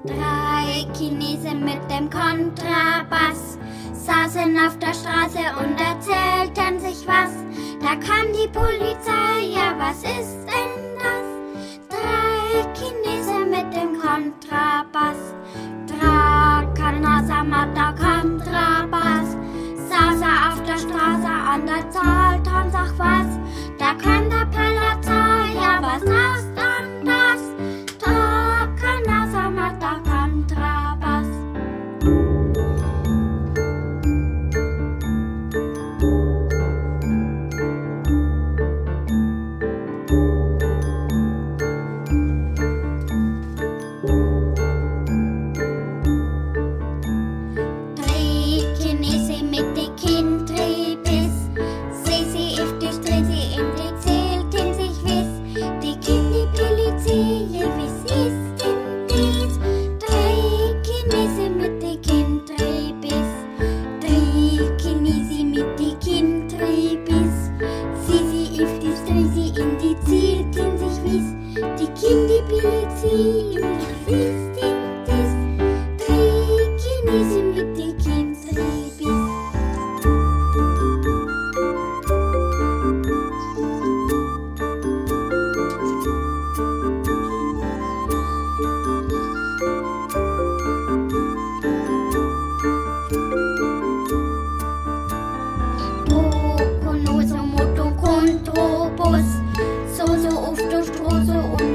Drei Chinesen mit dem Kontrabass saßen auf der Straße und erzählten sich was. Da kam die Polizei, ja, was ist denn das? Drei Chinesen mit dem Kontrabass, Drakanasa Kontrabass, saß er auf der Straße an der Zahl, und sag was. Da kam der Polizei, ja, was ist denn das? Drakanasa Kontrabass. So auf der Straße und